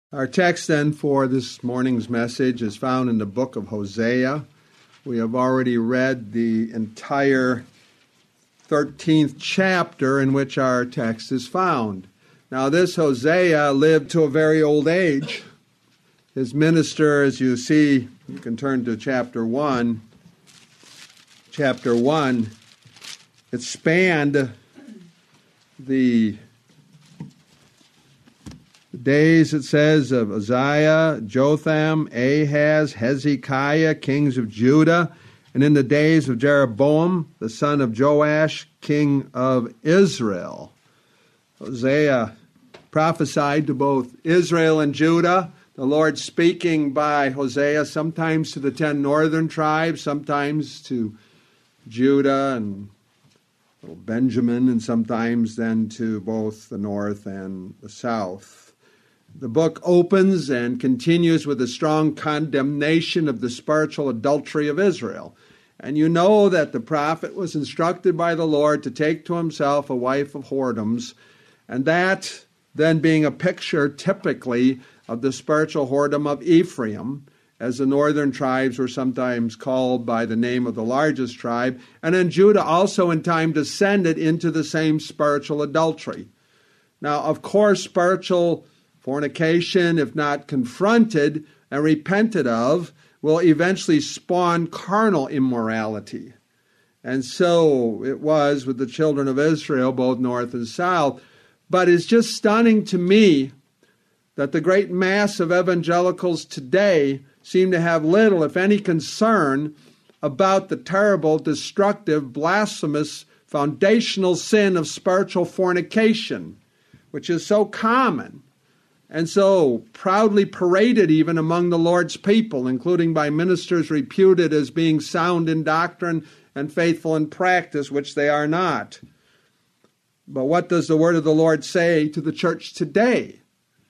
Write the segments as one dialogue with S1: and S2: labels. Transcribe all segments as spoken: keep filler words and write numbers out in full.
S1: Our text then for this morning's message is found in the book of Hosea. We have already read the entire thirteenth chapter in which our text is found. Now this Hosea lived to a very old age. His minister, as you see, you can turn to chapter one. Chapter one, it spanned the days, it says, of Uzziah, Jotham, Ahaz, Hezekiah, kings of Judah, and in the days of Jeroboam, the son of Joash, king of Israel. Hosea prophesied to both Israel and Judah, the Lord speaking by Hosea sometimes to the ten northern tribes, sometimes to Judah and Benjamin, and sometimes then to both the north and the south. The book opens and continues with a strong condemnation of the spiritual adultery of Israel. And you know that the prophet was instructed by the Lord to take to himself a wife of whoredoms, and that then being a picture typically of the spiritual whoredom of Ephraim, as the northern tribes were sometimes called by the name of the largest tribe, and then Judah also in time descended into the same spiritual adultery. Now, of course, spiritual fornication, if not confronted and repented of, will eventually spawn carnal immorality. And so it was with the children of Israel, both north and south. But it's just stunning to me that the great mass of evangelicals today seem to have little, if any, concern about the terrible, destructive, blasphemous, foundational sin of spiritual fornication, which is so common and so proudly paraded even among the Lord's people, including by ministers reputed as being sound in doctrine and faithful in practice, which they are not. But what does the word of the Lord say to the church today?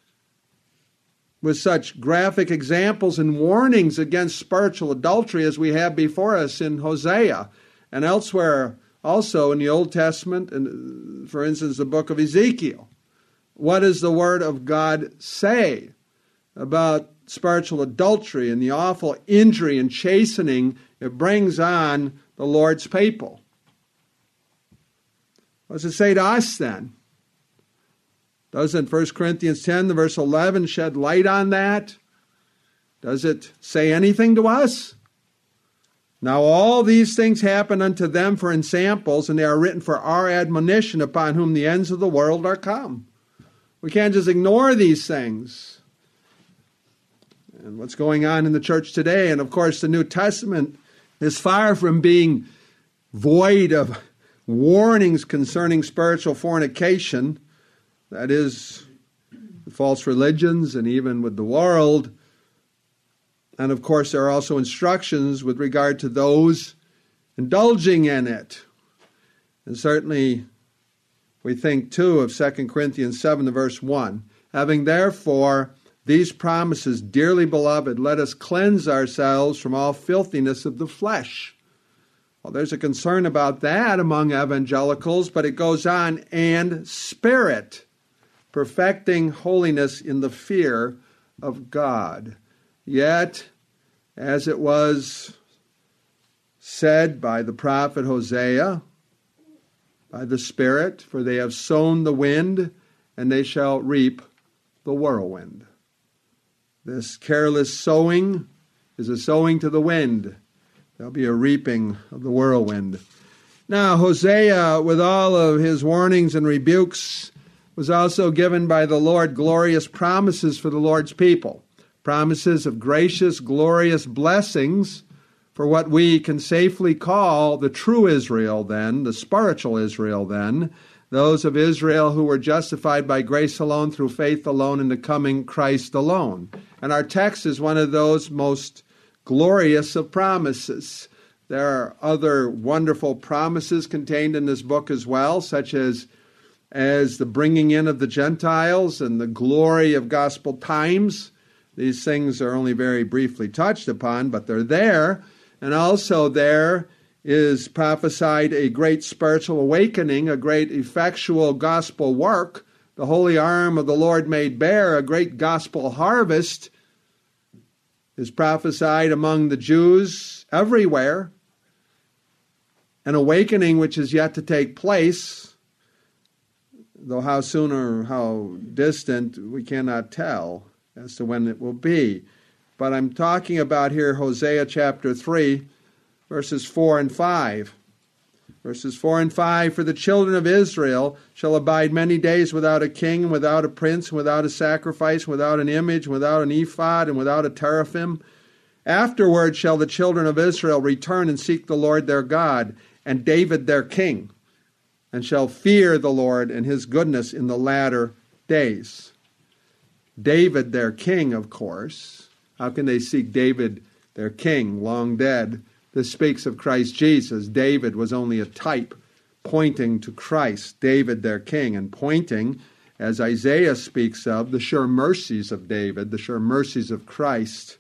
S1: With such graphic examples and warnings against spiritual adultery as we have before us in Hosea and elsewhere also in the Old Testament, and for instance, the book of Ezekiel. What does the Word of God say about spiritual adultery and the awful injury and chastening it brings on the Lord's people? What does it say to us then? Doesn't First Corinthians ten, the verse eleven, shed light on that? Does it say anything to us? Now all these things happen unto them for ensamples, and they are written for our admonition, upon whom the ends of the world are come. We can't just ignore these things. And what's going on in the church today, and of course the New Testament is far from being void of warnings concerning spiritual fornication, that is, false religions and even with the world. And of course there are also instructions with regard to those indulging in it. And certainly we think, too, of Second Corinthians seven, verse one. Having therefore these promises, dearly beloved, let us cleanse ourselves from all filthiness of the flesh. Well, there's a concern about that among evangelicals, but it goes on, and spirit, perfecting holiness in the fear of God. Yet, as it was said by the prophet Hosea, by the Spirit, for they have sown the wind, and they shall reap the whirlwind. This careless sowing is a sowing to the wind. There'll be a reaping of the whirlwind. Now, Hosea, with all of his warnings and rebukes, was also given by the Lord glorious promises for the Lord's people. Promises of gracious, glorious blessings for what we can safely call the true Israel then, the spiritual Israel then, those of Israel who were justified by grace alone, through faith alone, in the coming Christ alone. And our text is one of those most glorious of promises. There are other wonderful promises contained in this book as well, such as, as the bringing in of the Gentiles and the glory of gospel times. These things are only very briefly touched upon, but they're there. And also there is prophesied a great spiritual awakening, a great effectual gospel work the holy arm of the Lord made bare, a great gospel harvest is prophesied among the Jews everywhere, an awakening which is yet to take place, though how soon or how distant we cannot tell as to when it will be. But I'm talking about here Hosea chapter three, verses four and five. Verses four and five, for the children of Israel shall abide many days without a king, and without a prince, and without a sacrifice, without an image, without an ephod, and without a teraphim. Afterward shall the children of Israel return and seek the Lord their God, and David their king, and shall fear the Lord and his goodness in the latter days. David their king, of course. How can they seek David their king, long dead? This speaks of Christ Jesus. David was only a type pointing to Christ, David their king, and pointing, as Isaiah speaks of, the sure mercies of David, the sure mercies of Christ.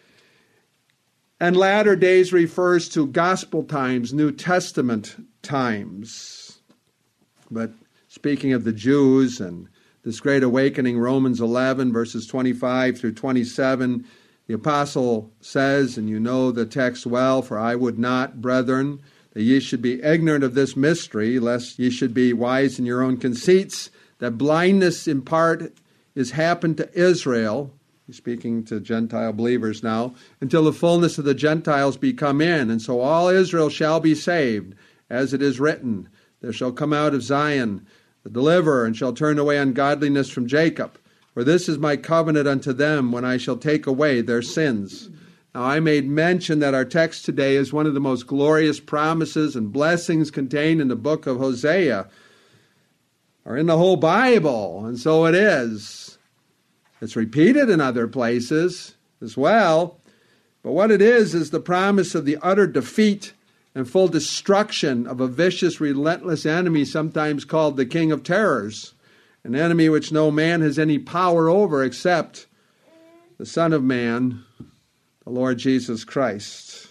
S1: And latter days refers to gospel times, New Testament times. But speaking of the Jews and this great awakening, Romans eleven, verses twenty-five through twenty-seven, the apostle says, and you know the text well, for I would not, brethren, that ye should be ignorant of this mystery, lest ye should be wise in your own conceits, that blindness in part is happened to Israel, he's speaking to Gentile believers now, until the fullness of the Gentiles be come in, and so all Israel shall be saved, as it is written, there shall come out of Zion the deliverer, and shall turn away ungodliness from Jacob. For this is my covenant unto them when I shall take away their sins. Now I made mention that our text today is one of the most glorious promises and blessings contained in the book of Hosea, or in the whole Bible, and so it is. It's repeated in other places as well, but what it is is the promise of the utter defeat and full destruction of a vicious, relentless enemy, sometimes called the King of Terrors. An enemy which no man has any power over except the Son of Man, the Lord Jesus Christ.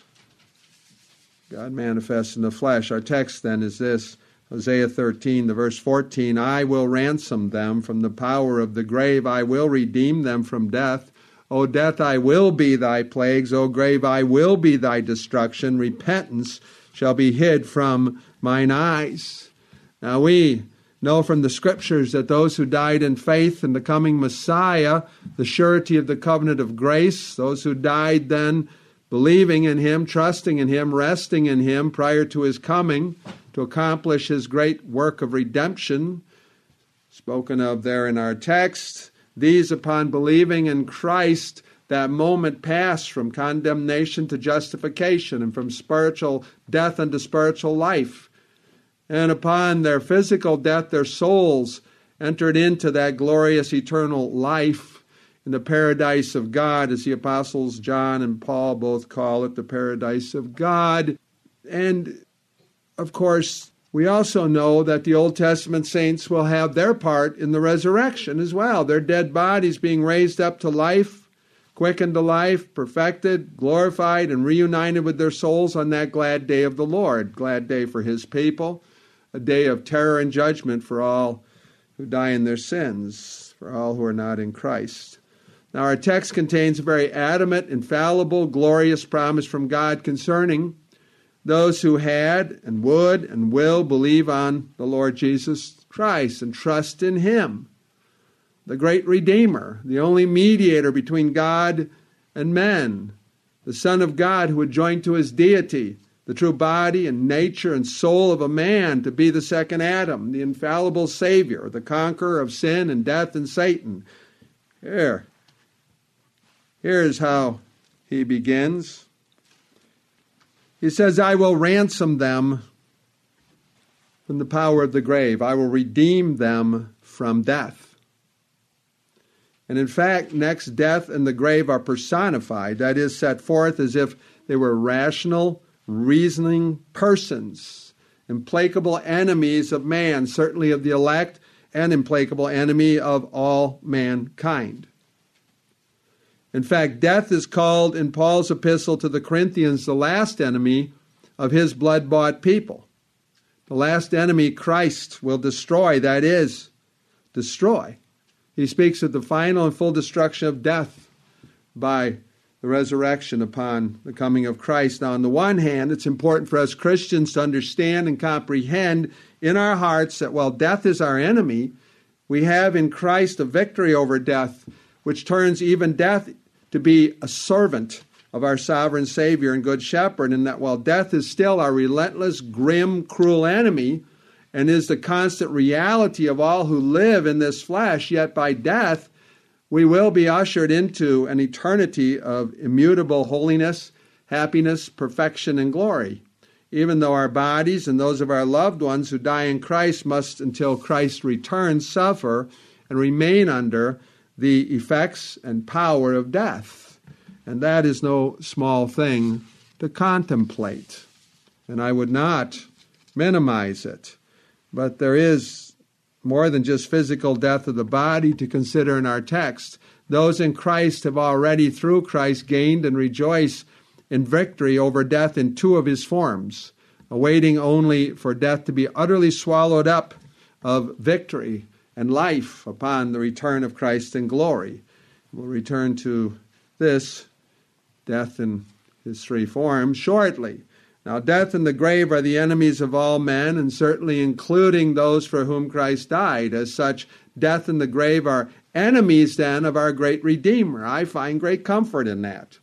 S1: God manifest in the flesh. Our text then is this, Hosea thirteen, the verse fourteen, I will ransom them from the power of the grave. I will redeem them from death. O death, I will be thy plagues. O grave, I will be thy destruction. Repentance shall be hid from mine eyes. Now we know from the Scriptures that those who died in faith in the coming Messiah, the surety of the covenant of grace, those who died then believing in Him, trusting in Him, resting in Him prior to His coming to accomplish His great work of redemption, spoken of there in our text, these upon believing in Christ, that moment passed from condemnation to justification and from spiritual death unto spiritual life. And upon their physical death, their souls entered into that glorious eternal life in the paradise of God, as the apostles John and Paul both call it, the paradise of God. And, of course, we also know that the Old Testament saints will have their part in the resurrection as well, their dead bodies being raised up to life, quickened to life, perfected, glorified, and reunited with their souls on that glad day of the Lord, glad day for His people. A day of terror and judgment for all who die in their sins, for all who are not in Christ. Now our text contains a very adamant, infallible, glorious promise from God concerning those who had and would and will believe on the Lord Jesus Christ and trust in Him, the great Redeemer, the only mediator between God and men, the Son of God who would join to His deity the true body and nature and soul of a man to be the second Adam, the infallible Savior, the conqueror of sin and death and Satan. Here, here's how he begins. He says, I will ransom them from the power of the grave. I will redeem them from death. And in fact, next, death and the grave are personified. That is, set forth as if they were rational, reasoning persons, implacable enemies of man, certainly of the elect, and implacable enemy of all mankind. In fact, death is called in Paul's epistle to the Corinthians the last enemy of his blood-bought people. The last enemy Christ will destroy, that is, destroy. He speaks of the final and full destruction of death by the resurrection upon the coming of Christ. Now, on the one hand, it's important for us Christians to understand and comprehend in our hearts that while death is our enemy, we have in Christ a victory over death, which turns even death to be a servant of our sovereign Savior and Good Shepherd, and that while death is still our relentless, grim, cruel enemy, and is the constant reality of all who live in this flesh, yet by death we will be ushered into an eternity of immutable holiness, happiness, perfection, and glory, even though our bodies and those of our loved ones who die in Christ must, until Christ returns, suffer and remain under the effects and power of death. And that is no small thing to contemplate. And I would not minimize it. But there is more than just physical death of the body to consider in our text. Those in Christ have already, through Christ, gained and rejoice in victory over death in two of his forms, awaiting only for death to be utterly swallowed up of victory and life upon the return of Christ in glory. We'll return to this, death in his three forms, shortly. Now, death and the grave are the enemies of all men, and certainly including those for whom Christ died. As such, death and the grave are enemies, then, of our great Redeemer. I find great comfort in that.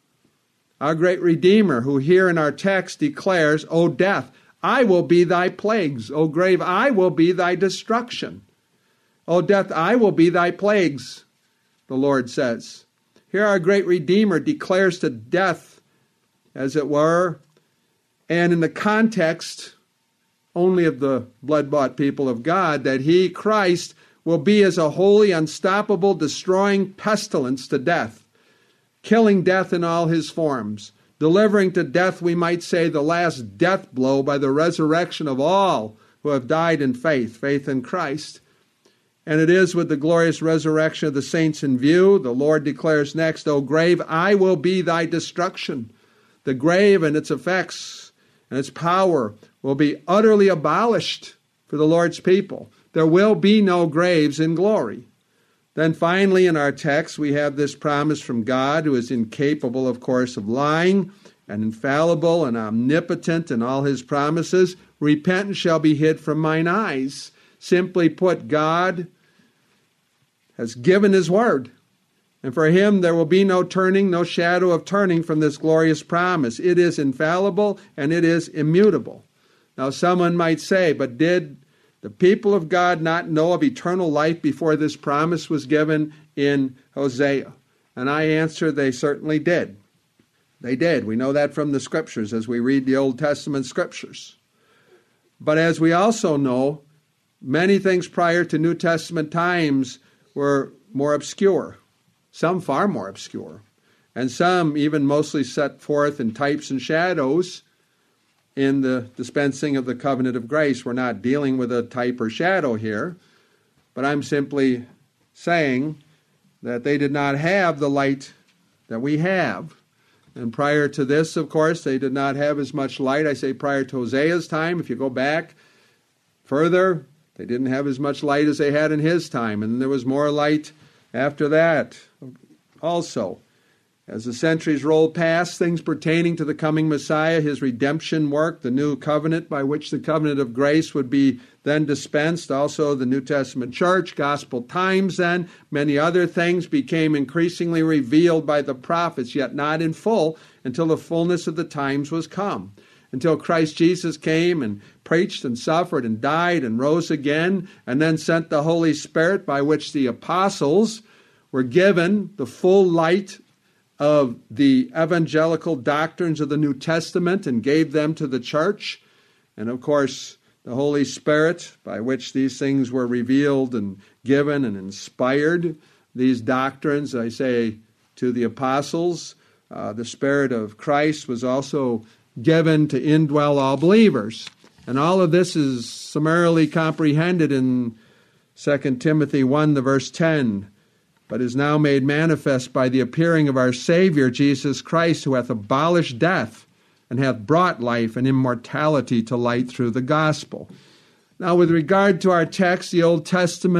S1: Our great Redeemer, who here in our text declares, O death, I will be thy plagues. O grave, I will be thy destruction. O death, I will be thy plagues, the Lord says. Here our great Redeemer declares to death, as it were, and in the context only of the blood-bought people of God, that he, Christ, will be as a holy, unstoppable, destroying pestilence to death, killing death in all his forms, delivering to death, we might say, the last death blow by the resurrection of all who have died in faith, faith in Christ. And it is with the glorious resurrection of the saints in view, the Lord declares next, O grave, I will be thy destruction. The grave and its effects and its power will be utterly abolished for the Lord's people. There will be no graves in glory. Then finally in our text we have this promise from God, who is incapable, of course, of lying, and infallible and omnipotent in all his promises. Repentance shall be hid from mine eyes. Simply put, God has given his word. And for him there will be no turning, no shadow of turning from this glorious promise. It is infallible and it is immutable. Now someone might say, but did the people of God not know of eternal life before this promise was given in Hosea? And I answer, they certainly did. They did. We know that from the scriptures as we read the Old Testament scriptures. But as we also know, many things prior to New Testament times were more obscure, some far more obscure, and some even mostly set forth in types and shadows in the dispensing of the covenant of grace. We're not dealing with a type or shadow here, but I'm simply saying that they did not have the light that we have. And prior to this, of course, they did not have as much light. I say prior to Hosea's time. If you go back further, they didn't have as much light as they had in his time. And there was more light after that also. As the centuries rolled past, things pertaining to the coming Messiah, his redemption work, the new covenant by which the covenant of grace would be then dispensed, also the New Testament church, gospel times then, many other things became increasingly revealed by the prophets, yet not in full until the fullness of the times was come. Until Christ Jesus came and preached and suffered and died and rose again, and then sent the Holy Spirit by which the apostles were given the full light of the evangelical doctrines of the New Testament and gave them to the church. And of course, the Holy Spirit, by which these things were revealed and given and inspired, these doctrines, I say, to the apostles. Uh, the Spirit of Christ was also given to indwell all believers. And all of this is summarily comprehended in Second Timothy one, the verse ten. But is now made manifest by the appearing of our Savior, Jesus Christ, who hath abolished death, and hath brought life and immortality to light through the gospel. Now, with regard to our text, the Old Testament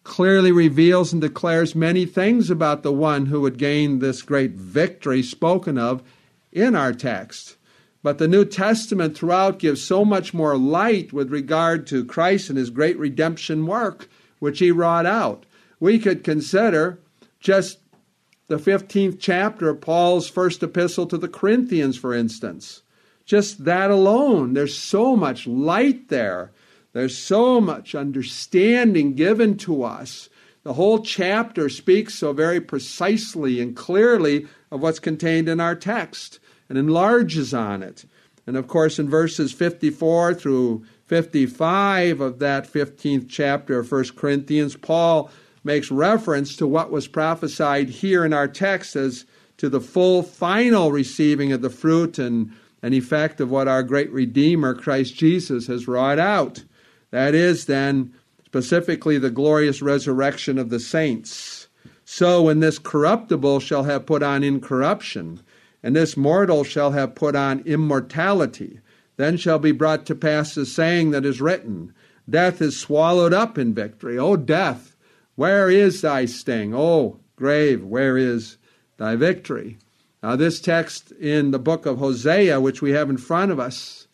S1: clearly reveals and declares many things about the one who would gain this great victory spoken of in our text. But the New Testament throughout gives so much more light with regard to Christ and his great redemption work, which he wrought out. We could consider just the fifteenth chapter of Paul's first epistle to the Corinthians, for instance. Just that alone, there's so much light there. There's so much understanding given to us. The whole chapter speaks so very precisely and clearly of what's contained in our text and enlarges on it. And of course, in verses fifty-four through fifty-five of that fifteenth chapter of First Corinthians, Paul makes reference to what was prophesied here in our text as to the full final receiving of the fruit and, and effect of what our great Redeemer, Christ Jesus, has wrought out. That is then specifically the glorious resurrection of the saints. So when this corruptible shall have put on incorruption, and this mortal shall have put on immortality, then shall be brought to pass the saying that is written, death is swallowed up in victory. O death, where is thy sting? O grave, where is thy victory? Now this text in the book of Hosea, which we have in front of us,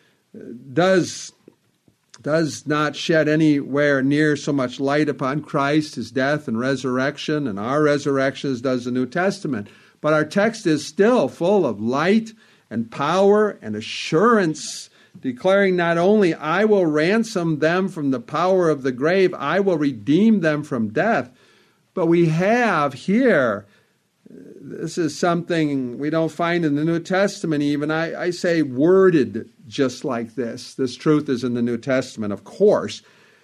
S1: does, does not shed anywhere near so much light upon Christ, his death and resurrection, and our resurrection as does the New Testament. But our text is still full of light and power and assurance, declaring not only, I will ransom them from the power of the grave, I will redeem them from death. But we have here, this is something we don't find in the New Testament even, I, I say worded just like this. This truth is in the New Testament, of course,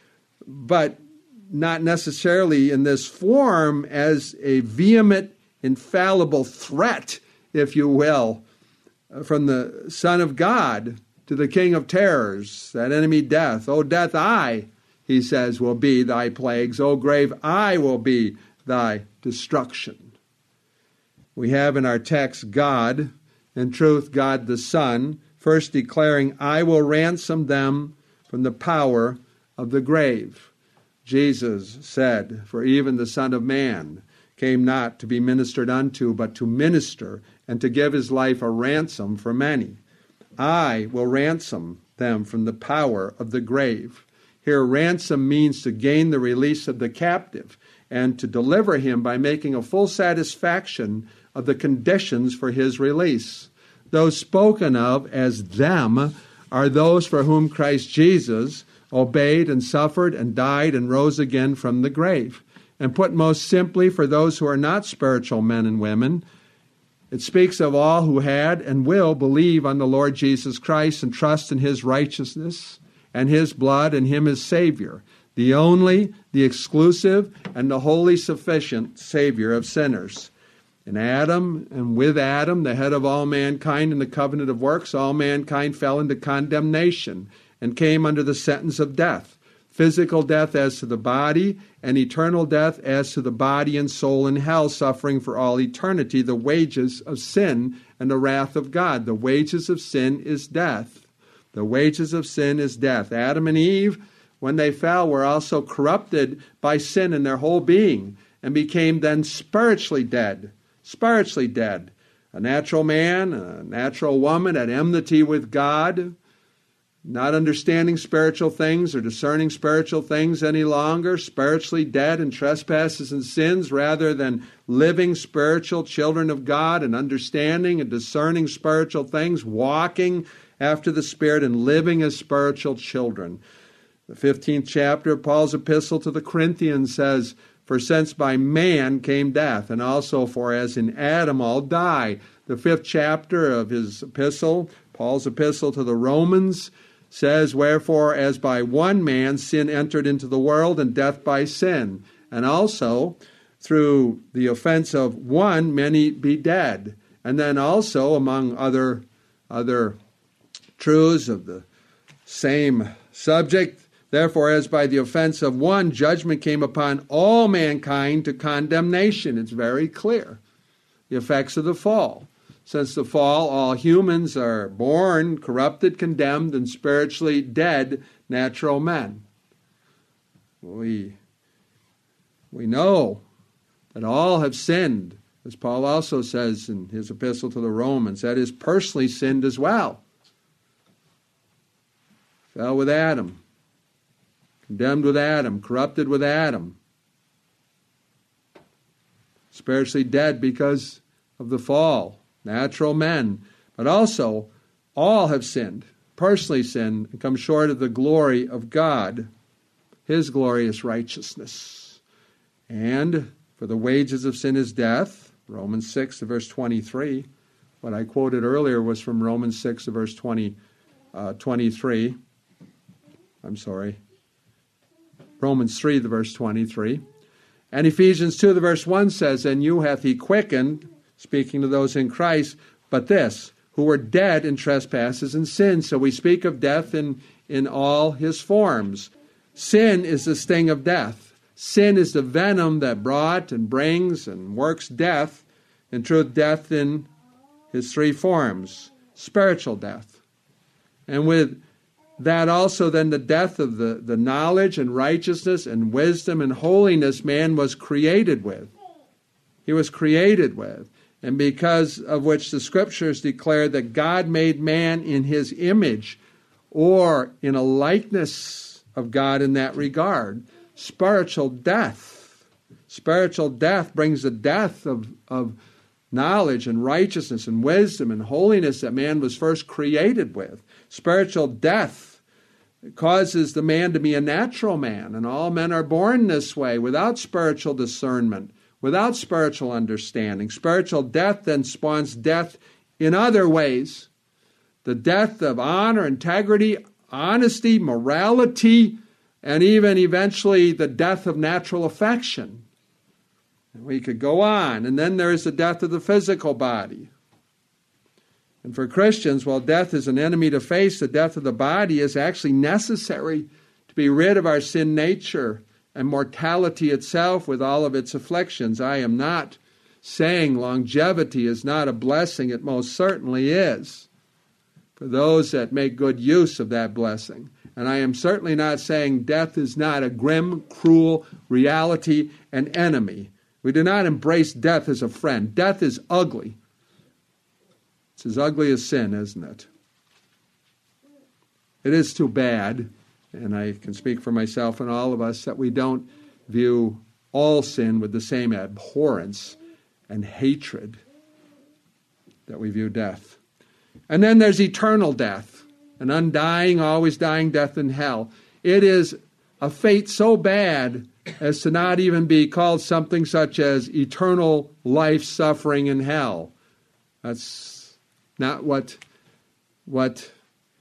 S1: but not necessarily in this form as a vehement, infallible threat, if you will, from the Son of God to the King of terrors, that enemy death. O death, I, he says, will be thy plagues. O grave, I will be thy destruction. We have in our text God, in truth God the Son, first declaring, I will ransom them from the power of the grave. Jesus said, for even the Son of Man came not to be ministered unto, but to minister and to give his life a ransom for many. I will ransom them from the power of the grave. Here, ransom means to gain the release of the captive and to deliver him by making a full satisfaction of the conditions for his release. Those spoken of as them are those for whom Christ Jesus obeyed and suffered and died and rose again from the grave. And put most simply, for those who are not spiritual men and women, it speaks of all who had and will believe on the Lord Jesus Christ and trust in his righteousness and his blood and him as Savior, the only, the exclusive, and the wholly sufficient Savior of sinners. In Adam, and with Adam, the head of all mankind in the covenant of works, all mankind fell into condemnation and came under the sentence of death. Physical death as to the body, and eternal death as to the body and soul in hell, suffering for all eternity the wages of sin and the wrath of God. The wages of sin is death. The wages of sin is death. Adam and Eve, when they fell, were also corrupted by sin in their whole being and became then spiritually dead. Spiritually dead. A natural man, a natural woman at enmity with God, not understanding spiritual things or discerning spiritual things any longer, spiritually dead in trespasses and sins, rather than living spiritual children of God and understanding and discerning spiritual things, walking after the Spirit and living as spiritual children. The fifteenth chapter of Paul's epistle to the Corinthians says, for since by man came death, and also for as in Adam all die. The fifth chapter of his epistle, Paul's epistle to the Romans, says, wherefore, as by one man sin entered into the world, and death by sin. And also, through the offense of one, many be dead. And then also, among other, other truths of the same subject, therefore, as by the offense of one, judgment came upon all mankind to condemnation. It's very clear. The effects of the fall. Since the fall, all humans are born corrupted, condemned, and spiritually dead natural men. We We know that all have sinned, as Paul also says in his epistle to the Romans, that is, personally sinned as well. Fell with Adam, condemned with Adam, corrupted with Adam, spiritually dead because of the fall, natural men. But also, all have sinned, personally sinned, and come short of the glory of God, his glorious righteousness. And for the wages of sin is death, Romans six, verse twenty-three. What I quoted earlier was from Romans six, verse twenty, uh, twenty-three. I'm sorry. Romans three, the verse twenty-three. And Ephesians two, the verse one says, and you hath he quickened, speaking to those in Christ, but this, who were dead in trespasses and sins. So we speak of death in, in all his forms. Sin is the sting of death. Sin is the venom that brought and brings and works death, in truth, death in his three forms, spiritual death. And with that also then the death of the, the knowledge and righteousness and wisdom and holiness man was created with. He was created with. And because of which the Scriptures declare that God made man in his image, or in a likeness of God in that regard. Spiritual death. Spiritual death brings the death of, of knowledge and righteousness and wisdom and holiness that man was first created with. Spiritual death causes the man to be a natural man, and all men are born this way, without spiritual discernment, without spiritual understanding. Spiritual death then spawns death in other ways. The death of honor, integrity, honesty, morality, and even eventually the death of natural affection. And we could go on. And then there is the death of the physical body. And for Christians, while death is an enemy to face, the death of the body is actually necessary to be rid of our sin nature and mortality itself with all of its afflictions. I am not saying longevity is not a blessing. It most certainly is, for those that make good use of that blessing. And I am certainly not saying death is not a grim, cruel reality and enemy. We do not embrace death as a friend. Death is ugly. It's as ugly as sin, isn't it? It is too bad, and I can speak for myself and all of us, that we don't view all sin with the same abhorrence and hatred that we view death. And then there's eternal death, an undying, always dying death in hell. It is a fate so bad as to not even be called something such as eternal life suffering in hell. That's not what, what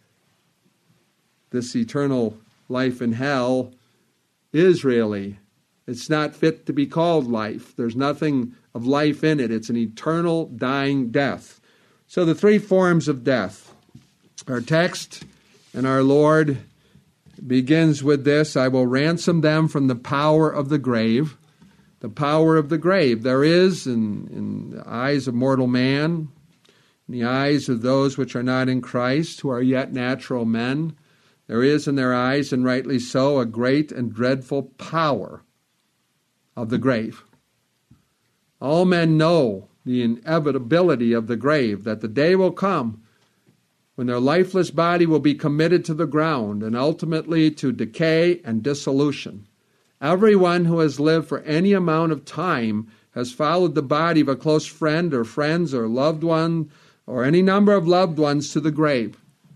S1: this eternal life in hell is really. It's not fit to be called life. There's nothing of life in it. It's an eternal dying death. So the three forms of death. Our text and our Lord begins with this: I will ransom them from the power of the grave. The power of the grave. There is in, in the eyes of mortal man, in the eyes of those which are not in Christ, who are yet natural men, there is in their eyes, and rightly so, a great and dreadful power of the grave. All men know the inevitability of the grave, that the day will come when their lifeless body will be committed to the ground and ultimately to decay and dissolution. Everyone who has lived for any amount of time has followed the body of a close friend or friends or loved one or any number of loved ones to the grave.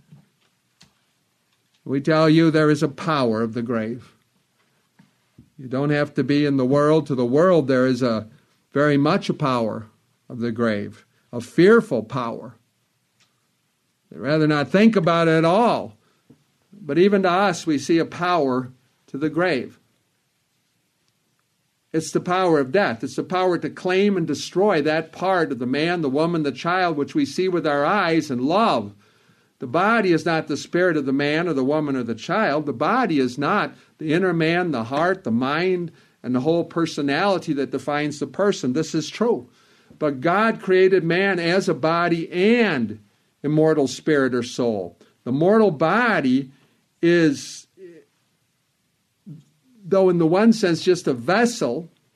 S1: We tell you there is a power of the grave. You don't have to be in the world. To the world there is a very much a power of the grave, a fearful power. They'd rather not think about it at all. But even to us, we see a power to the grave. It's the power of death. It's the power to claim and destroy that part of the man, the woman, the child, which we see with our eyes and love. The body is not the spirit of the man or the woman or the child. The body is not the inner man, the heart, the mind, and the whole personality that defines the person. This is true. But God created man as a body and immortal spirit or soul. The mortal body is, though in the one sense just a vessel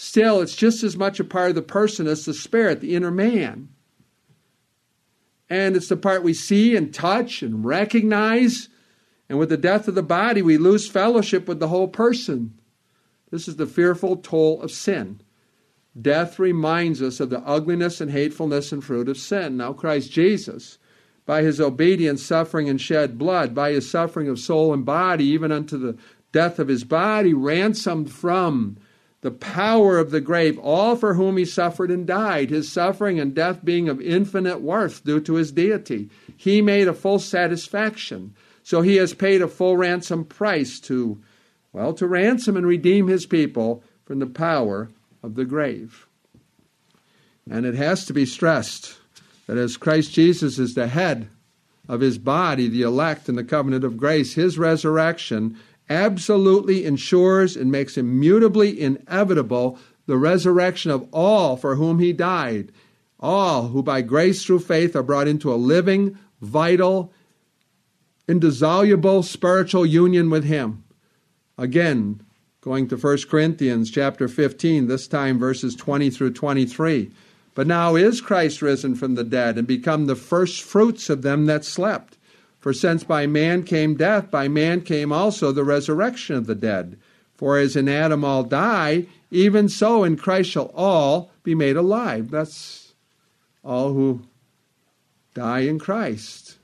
S1: still it's just as much a part of the person as the spirit, the inner man. And it's the part we see and touch and recognize. And with the death of the body, we lose fellowship with the whole person. This is the fearful toll of sin. Death reminds us of the ugliness and hatefulness and fruit of sin. Now Christ Jesus, by his obedience, suffering, and shed blood, by his suffering of soul and body, even unto the death of his body, ransomed from the power of the grave all for whom he suffered and died, his suffering and death being of infinite worth due to his deity. He made a full satisfaction. So he has paid a full ransom price to, well, to ransom and redeem his people from the power of the grave. And it has to be stressed that as Christ Jesus is the head of his body, the elect in the covenant of grace, his resurrection absolutely ensures and makes immutably inevitable the resurrection of all for whom he died, all who by grace through faith are brought into a living, vital, indissoluble spiritual union with him. Again, going to First Corinthians chapter fifteen, this time verses twenty through twenty-three. But now is Christ risen from the dead and become the first fruits of them that slept. For since by man came death, by man came also the resurrection of the dead. For as in Adam all die, even so in Christ shall all be made alive. That's all who die in Christ.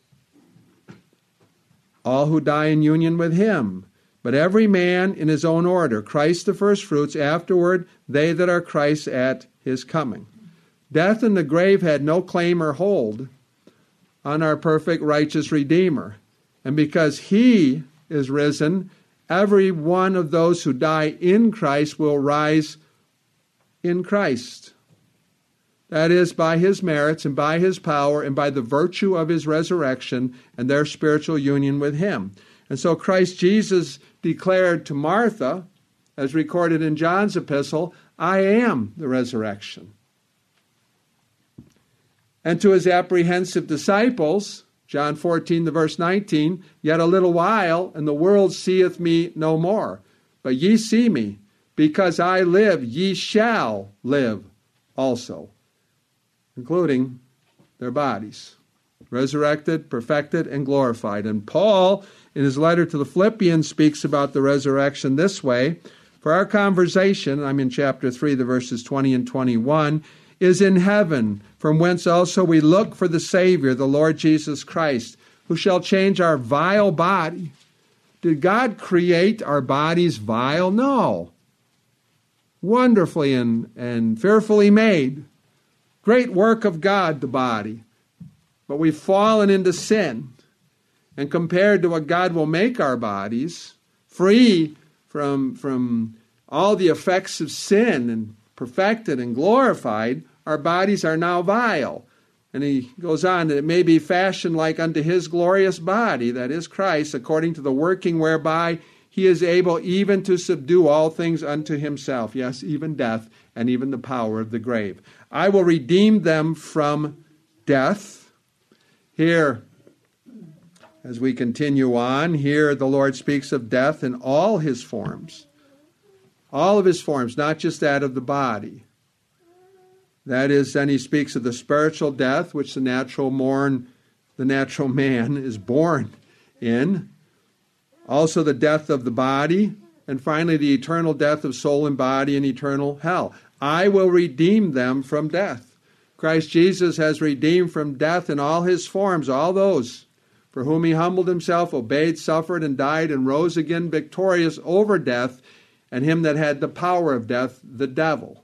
S1: All who die in union with him. But every man in his own order, Christ the first fruits, afterward they that are Christ at his coming. Death and the grave had no claim or hold on our perfect righteous Redeemer. And because he is risen, every one of those who die in Christ will rise in Christ. That is, by his merits and by his power and by the virtue of his resurrection and their spiritual union with him. And so Christ Jesus declared to Martha, as recorded in John's epistle, I am the resurrection. And to his apprehensive disciples, John fourteen, the verse nineteen, yet a little while, and the world seeth me no more. But ye see me, because I live, ye shall live also. Including their bodies, resurrected, perfected, and glorified. And Paul, in his letter to the Philippians, speaks about the resurrection this way. For our conversation, I'm in chapter three, the verses twenty and twenty-one, is in heaven, from whence also we look for the Savior, the Lord Jesus Christ, who shall change our vile body. Did God create our bodies vile? No. Wonderfully and, and fearfully made. Great work of God, the body. But we've fallen into sin. And compared to what God will make our bodies, free from, from all the effects of sin and perfected and glorified, our bodies are now vile. And he goes on, that it may be fashioned like unto his glorious body, that is Christ, according to the working whereby he is able even to subdue all things unto himself. Yes, even death and even the power of the grave. I will redeem them from death. Here, as we continue on, here the Lord speaks of death in all his forms. All of his forms, not just that of the body. That is, then he speaks of the spiritual death, which the natural mourn, the natural man is born in. Also the death of the body, and finally the eternal death of soul and body in eternal hell. I will redeem them from death. Christ Jesus has redeemed from death in all his forms, all those for whom he humbled himself, obeyed, suffered, and died, and rose again victorious over death, and him that had the power of death, the devil.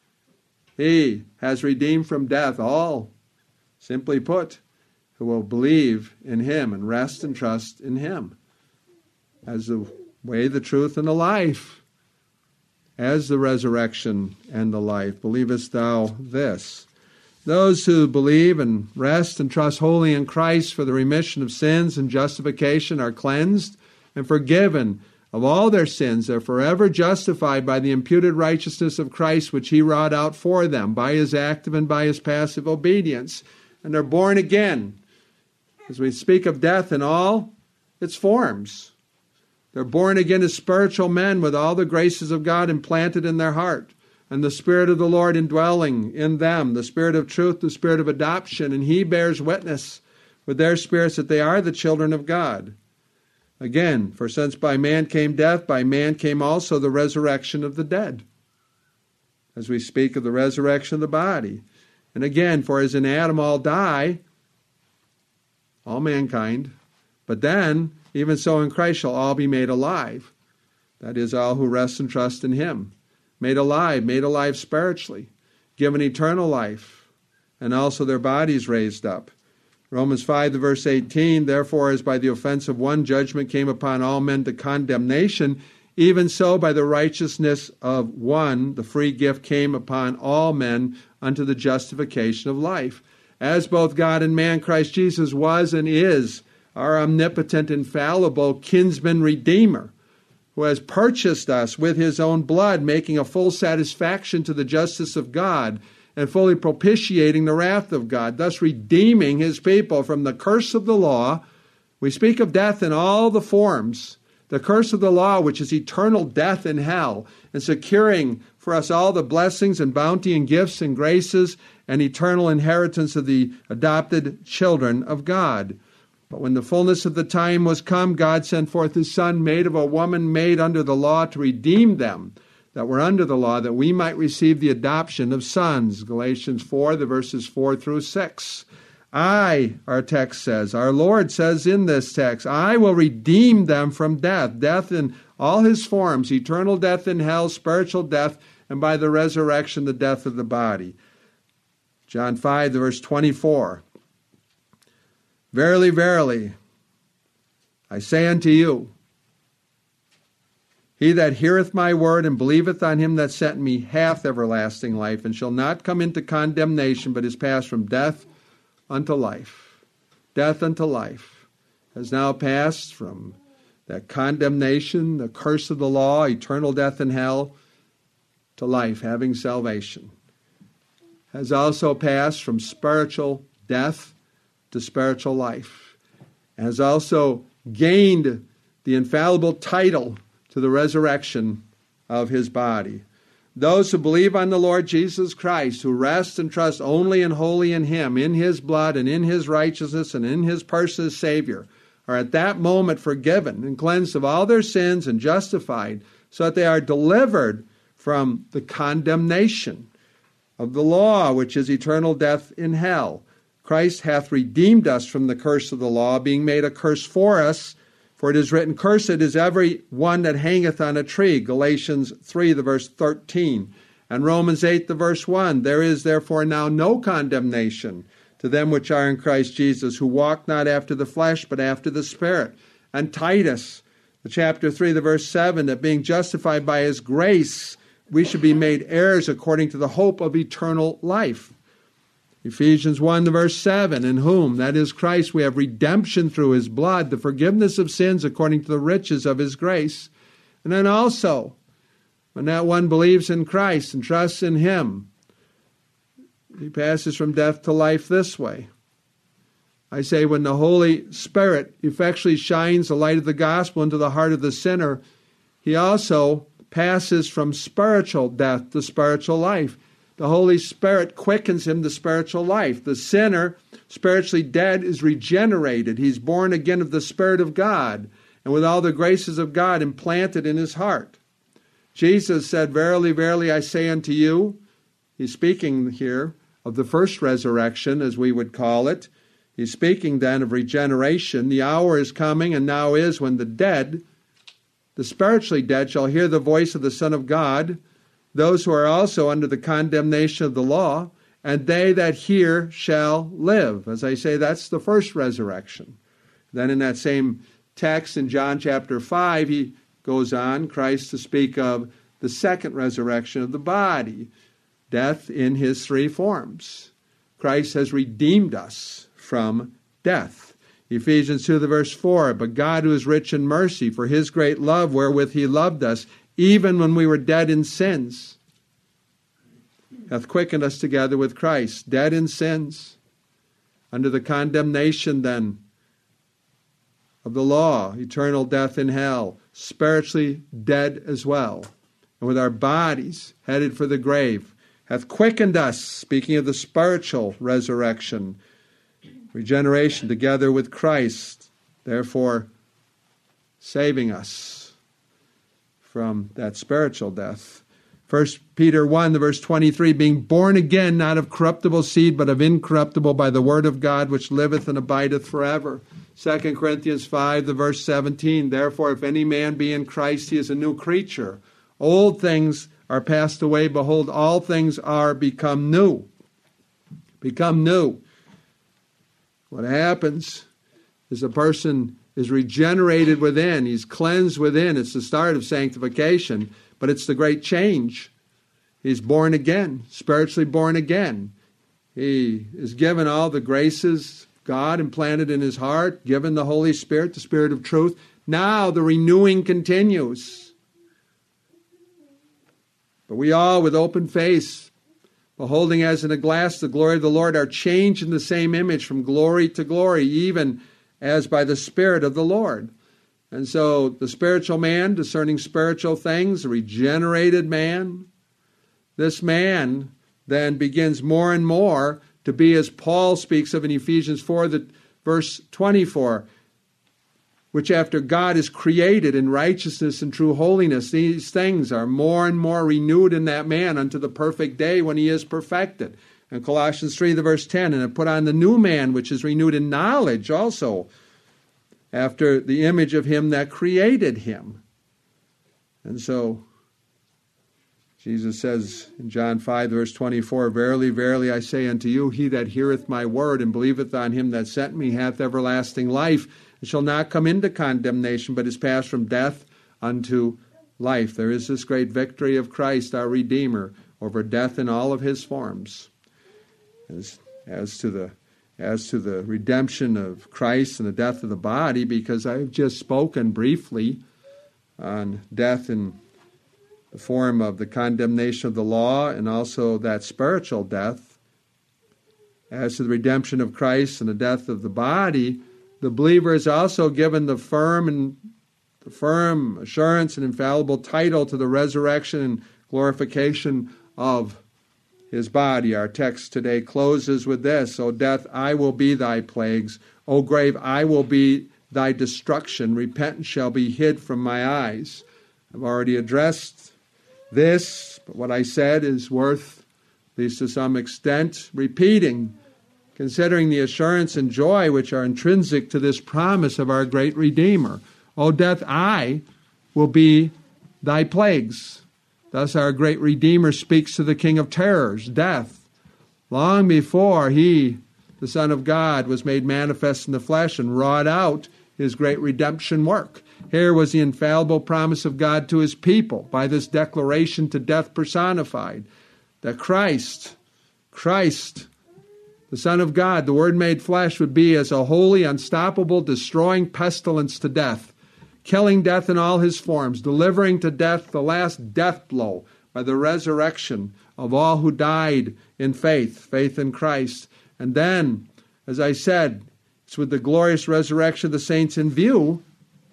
S1: He has redeemed from death all, simply put, who will believe in him and rest and trust in him as the way, the truth, and the life, as the resurrection and the life. Believest thou this? Those who believe and rest and trust wholly in Christ for the remission of sins and justification are cleansed and forgiven of all their sins. They're forever justified by the imputed righteousness of Christ, which he wrought out for them by his active and by his passive obedience. And they're born again. As we speak of death in all its forms, they're born again as spiritual men with all the graces of God implanted in their heart. and the Spirit of the Lord indwelling in them, the Spirit of truth, the Spirit of adoption, and he bears witness with their spirits that they are the children of God. Again, for since by man came death, by man came also the resurrection of the dead, as we speak of the resurrection of the body. And again, for as in Adam all die, all mankind, but then, even so in Christ shall all be made alive. That is, all who rest and trust in him. Made alive, made alive spiritually, given eternal life, and also their bodies raised up. Romans five, the verse eighteen, therefore as by the offense of one judgment came upon all men to condemnation, even so by the righteousness of one the free gift came upon all men unto the justification of life. As both God and man, Christ Jesus was and is our omnipotent, infallible kinsman redeemer, who has purchased us with his own blood, making a full satisfaction to the justice of God, and fully propitiating the wrath of God, thus redeeming his people from the curse of the law. We speak of death in all the forms. The curse of the law, which is eternal death in hell, and securing for us all the blessings and bounty and gifts and graces and eternal inheritance of the adopted children of God. But when the fullness of the time was come, God sent forth his Son, made of a woman, made under the law, to redeem them that were under the law, that we might receive the adoption of sons. Galatians four, the verses four through six. I, our text says, our Lord says in this text, I will redeem them from death, death in all his forms, eternal death in hell, spiritual death, and by the resurrection, the death of the body. John five, the verse twenty-four. Verily, verily, I say unto you, he that heareth my word and believeth on him that sent me hath everlasting life, and shall not come into condemnation, but is passed from death unto life. Death unto life has now passed from that condemnation, the curse of the law, eternal death in hell, to life, having salvation. Has also passed from spiritual death to spiritual life. Has also gained the infallible title to the resurrection of his body. Those who believe on the Lord Jesus Christ, who rest and trust only and wholly in him, in his blood and in his righteousness and in his person as Savior, are at that moment forgiven and cleansed of all their sins and justified, so that they are delivered from the condemnation of the law, which is eternal death in hell. Christ hath redeemed us from the curse of the law, being made a curse for us. For it is written, cursed is every one that hangeth on a tree. Galatians three, the verse thirteen. And Romans eight, the verse one. There is therefore now no condemnation to them which are in Christ Jesus, who walk not after the flesh, but after the Spirit. And Titus, the chapter three, the verse seven, that being justified by his grace, we should be made heirs according to the hope of eternal life. Ephesians one, the verse seven, in whom, that is Christ, we have redemption through his blood, the forgiveness of sins according to the riches of his grace. And then also, when that one believes in Christ and trusts in him, he passes from death to life this way. I say, when the Holy Spirit effectually shines the light of the gospel into the heart of the sinner, he also passes from spiritual death to spiritual life. The Holy Spirit quickens him to spiritual life. The sinner, spiritually dead, is regenerated. He's born again of the Spirit of God, and with all the graces of God implanted in his heart. Jesus said, verily, verily, I say unto you, he's speaking here of the first resurrection, as we would call it. He's speaking then of regeneration. The hour is coming, and now is, when the dead, the spiritually dead, shall hear the voice of the Son of God, those who are also under the condemnation of the law, and they that hear shall live. As I say, that's the first resurrection. Then in that same text in John chapter five, he goes on, Christ, to speak of the second resurrection of the body, death in his three forms. Christ has redeemed us from death. Ephesians two, the verse four, but God, who is rich in mercy, for his great love wherewith he loved us, even when we were dead in sins, hath quickened us together with Christ, dead in sins, under the condemnation then of the law, eternal death in hell, spiritually dead as well. and with our bodies headed for the grave, hath quickened us, speaking of the spiritual resurrection, regeneration together with Christ, therefore saving us from that spiritual death. First Peter one, the verse twenty-three, being born again, not of corruptible seed, but of incorruptible, by the word of God, which liveth and abideth forever. Second Corinthians five, the verse seventeen, therefore if any man be in Christ, he is a new creature. Old things are passed away, behold, all things are become new. Become new. What happens is a person is regenerated within. He's cleansed within. It's the start of sanctification, but it's the great change. He's born again, spiritually born again. He is given all the graces God implanted in his heart, given the Holy Spirit, the Spirit of truth. Now the renewing continues. But we all, with open face, beholding as in a glass the glory of the Lord, are changed in the same image from glory to glory, even as by the Spirit of the Lord. And so the spiritual man, discerning spiritual things, the regenerated man, this man then begins more and more to be, as Paul speaks of in Ephesians four, the, verse twenty-four, which after God is created in righteousness and true holiness, these things are more and more renewed in that man unto the perfect day when he is perfected. And Colossians three, the verse ten, and have put on the new man, which is renewed in knowledge also, after the image of him that created him. And so Jesus says in John five, verse twenty-four, verily, verily, I say unto you, he that heareth my word and believeth on him that sent me hath everlasting life, and shall not come into condemnation, but is passed from death unto life. There is this great victory of Christ, our Redeemer, over death in all of his forms. As, as to the as to the redemption of Christ and the death of the body, because I've just spoken briefly on death in the form of the condemnation of the law and also that spiritual death. As to the redemption of Christ and the death of the body, the believer is also given the firm and the firm assurance and infallible title to the resurrection and glorification of his body. Our text today closes with this: O death, I will be thy plagues. O grave, I will be thy destruction. Repentance shall be hid from my eyes. I've already addressed this, but what I said is worth, at least to some extent, repeating, considering the assurance and joy which are intrinsic to this promise of our great Redeemer. O death, I will be thy plagues. Thus our great Redeemer speaks to the King of terrors, death, long before he, the Son of God, was made manifest in the flesh and wrought out his great redemption work. Here was the infallible promise of God to his people by this declaration to death personified, that Christ, Christ, the Son of God, the Word made flesh, would be as a holy, unstoppable, destroying pestilence to death, killing death in all his forms, delivering to death the last death blow by the resurrection of all who died in faith, faith in Christ. And then, as I said, it's with the glorious resurrection of the saints in view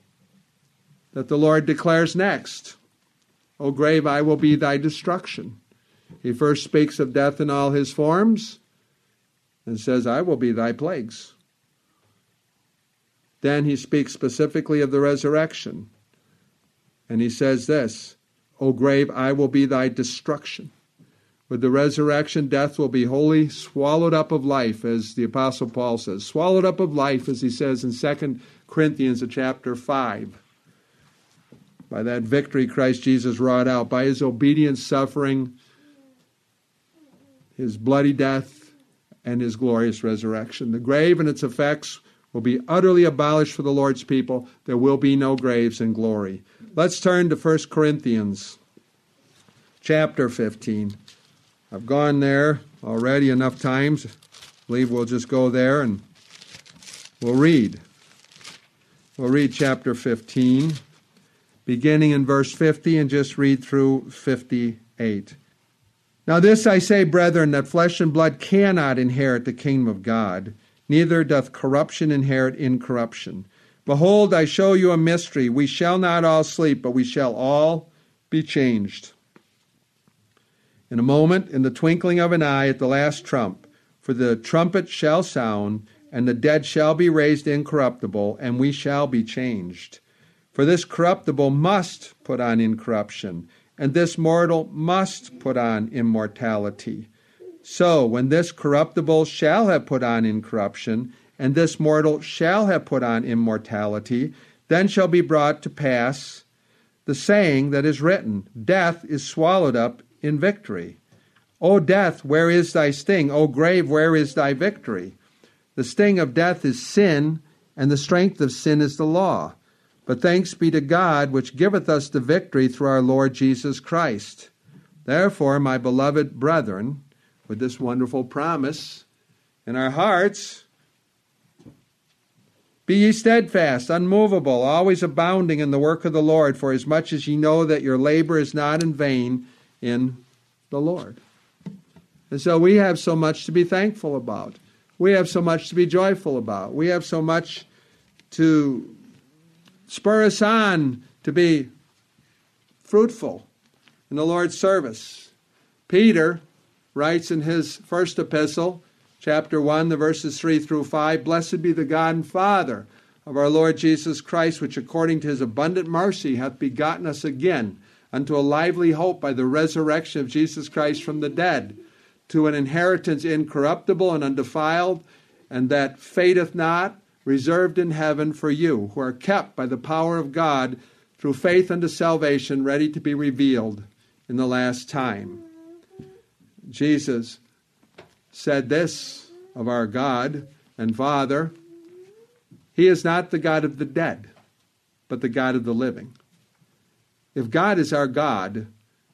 S1: that the Lord declares next, O grave, I will be thy destruction. He first speaks of death in all his forms and says, I will be thy plagues. Then he speaks specifically of the resurrection. And he says this, O grave, I will be thy destruction. With the resurrection, death will be wholly swallowed up of life, as the Apostle Paul says. Swallowed up of life, as he says in Second Corinthians chapter five. By that victory Christ Jesus wrought out, by his obedient suffering, his bloody death, and his glorious resurrection. The grave and its effects will be utterly abolished for the Lord's people. There will be no graves in glory. Let's turn to First Corinthians chapter fifteen. I've gone there already enough times. I believe we'll just go there and we'll read. We'll read chapter fifteen, beginning in verse fifty, and just read through fifty-eight. Now this I say, brethren, that flesh and blood cannot inherit the kingdom of God, neither doth corruption inherit incorruption. Behold, I show you a mystery. We shall not all sleep, but we shall all be changed. In a moment, in the twinkling of an eye, at the last trump, for the trumpet shall sound, and the dead shall be raised incorruptible, and we shall be changed. For this corruptible must put on incorruption, and this mortal must put on immortality. So, when this corruptible shall have put on incorruption, and this mortal shall have put on immortality, then shall be brought to pass the saying that is written, Death is swallowed up in victory. O death, where is thy sting? O grave, where is thy victory? The sting of death is sin, and the strength of sin is the law. But thanks be to God, which giveth us the victory through our Lord Jesus Christ. Therefore, my beloved brethren, with this wonderful promise in our hearts, be ye steadfast, unmovable, always abounding in the work of the Lord, for as much as ye know that your labor is not in vain in the Lord. And so we have so much to be thankful about. We have so much to be joyful about. We have so much to spur us on to be fruitful in the Lord's service. Peter writes in his first epistle, chapter one, the verses three through five, Blessed be the God and Father of our Lord Jesus Christ, which according to his abundant mercy hath begotten us again unto a lively hope by the resurrection of Jesus Christ from the dead, to an inheritance incorruptible and undefiled, and that fadeth not, reserved in heaven for you, who are kept by the power of God through faith unto salvation, ready to be revealed in the last time. Jesus said this of our God and Father, He is not the God of the dead, but the God of the living. If God is our God,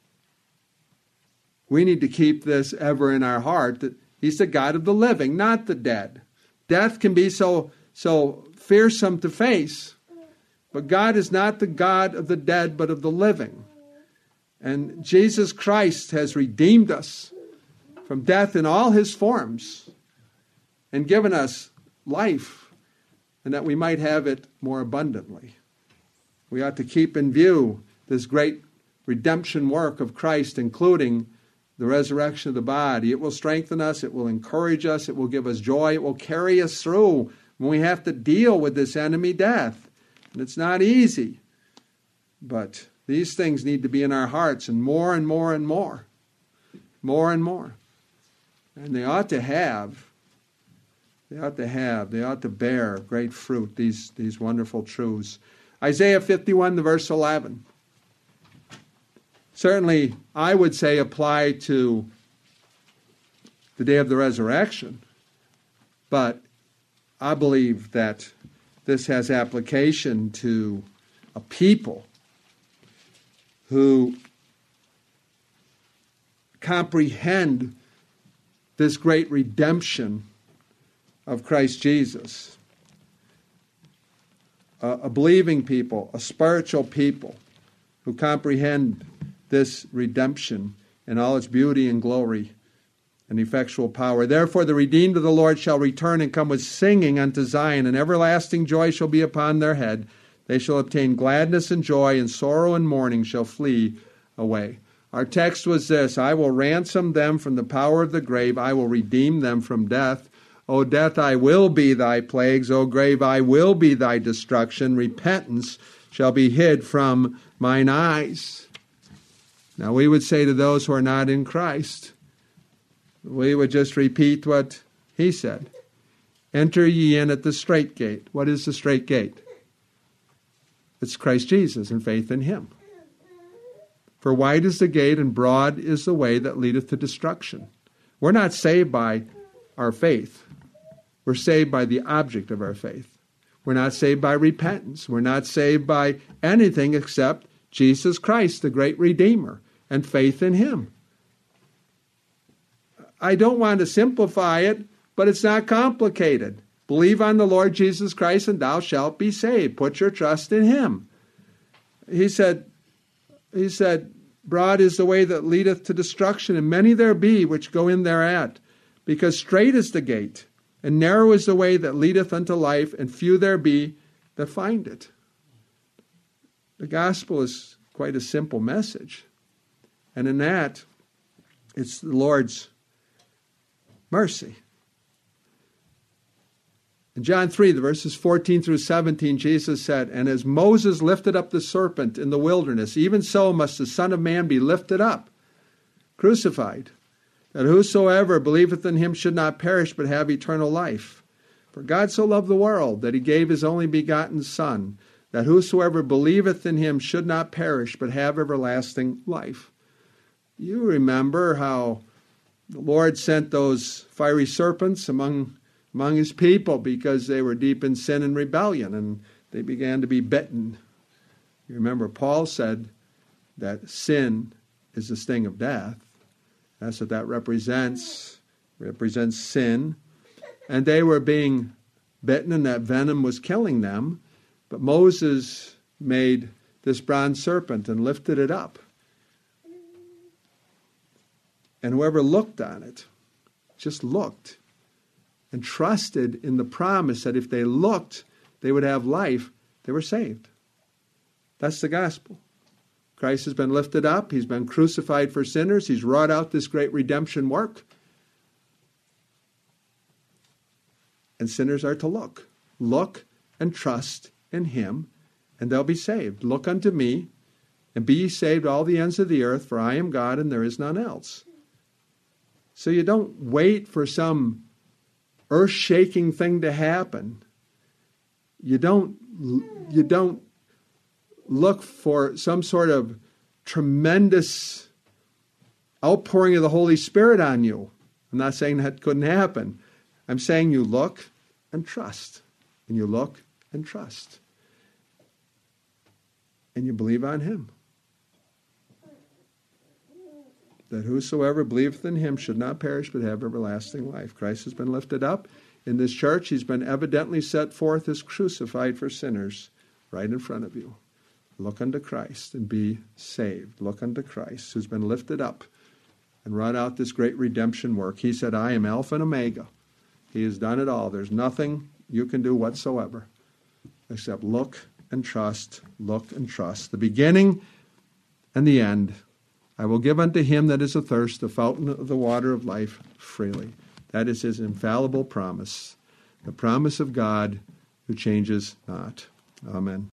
S1: we need to keep this ever in our heart, that He's the God of the living, not the dead. Death can be so, so fearsome to face, but God is not the God of the dead, but of the living. And Jesus Christ has redeemed us from death in all His forms and given us life, and that we might have it more abundantly. We ought to keep in view this great redemption work of Christ, including the resurrection of the body. It will strengthen us, it will encourage us, it will give us joy, it will carry us through when we have to deal with this enemy death. And it's not easy, but these things need to be in our hearts, and more and more and more, more and more. And they ought to have, they ought to have, they ought to bear great fruit, these, these wonderful truths. Isaiah fifty-one, the verse eleven. Certainly, I would say apply to the day of the resurrection, but I believe that this has application to a people who comprehend this great redemption of Christ Jesus. A, a believing people, a spiritual people who comprehend this redemption in all its beauty and glory and effectual power. Therefore the redeemed of the Lord shall return and come with singing unto Zion, and everlasting joy shall be upon their head. They shall obtain gladness and joy, and sorrow and mourning shall flee away. Our text was this: I will ransom them from the power of the grave. I will redeem them from death. O death, I will be thy plagues. O grave, I will be thy destruction. Repentance shall be hid from mine eyes. Now we would say to those who are not in Christ, we would just repeat what he said. Enter ye in at the strait gate. What is the strait gate? It's Christ Jesus and faith in him. For wide is the gate and broad is the way that leadeth to destruction. We're not saved by our faith. We're saved by the object of our faith. We're not saved by repentance. We're not saved by anything except Jesus Christ, the great Redeemer, and faith in him. I don't want to simplify it, but it's not complicated. Believe on the Lord Jesus Christ and thou shalt be saved. Put your trust in him. He said, he said, broad is the way that leadeth to destruction, and many there be which go in thereat. Because strait is the gate, and narrow is the way that leadeth unto life, and few there be that find it. The gospel is quite a simple message. And in that, It's the Lord's mercy. In John three, the verses fourteen through seventeen, Jesus said, "And as Moses lifted up the serpent in the wilderness, even so must the Son of Man be lifted up, crucified, that whosoever believeth in him should not perish but have eternal life. For God so loved the world that he gave his only begotten Son, that whosoever believeth in him should not perish but have everlasting life." You remember how the Lord sent those fiery serpents among among his people because they were deep in sin and rebellion, and they began to be bitten. You remember Paul said that sin is the sting of death. That's what that represents. Represents sin. And they were being bitten, and that venom was killing them. But Moses made this bronze serpent and lifted it up. And whoever looked on it, just looked, and trusted in the promise that if they looked, they would have life, they were saved. That's the gospel. Christ has been lifted up. He's been crucified for sinners. He's wrought out this great redemption work. And sinners are to look. Look and trust in him, and they'll be saved. Look unto me, and be ye saved all the ends of the earth, for I am God, and there is none else. So you don't wait for some earth-shaking thing to happen. You don't, you don't look for some sort of tremendous outpouring of the Holy Spirit on you. I'm not saying that couldn't happen. I'm saying you look and trust. And you look and trust. And you believe on him. That whosoever believeth in him should not perish but have everlasting life. Christ has been lifted up. In this church, he's been evidently set forth as crucified for sinners right in front of you. Look unto Christ and be saved. Look unto Christ, who's been lifted up and wrought out this great redemption work. He said, I am Alpha and Omega. He has done it all. There's nothing you can do whatsoever except look and trust, look and trust. The beginning and the end. I will give unto him that is athirst the fountain of the water of life freely. That is his infallible promise, the promise of God who changes not. Amen.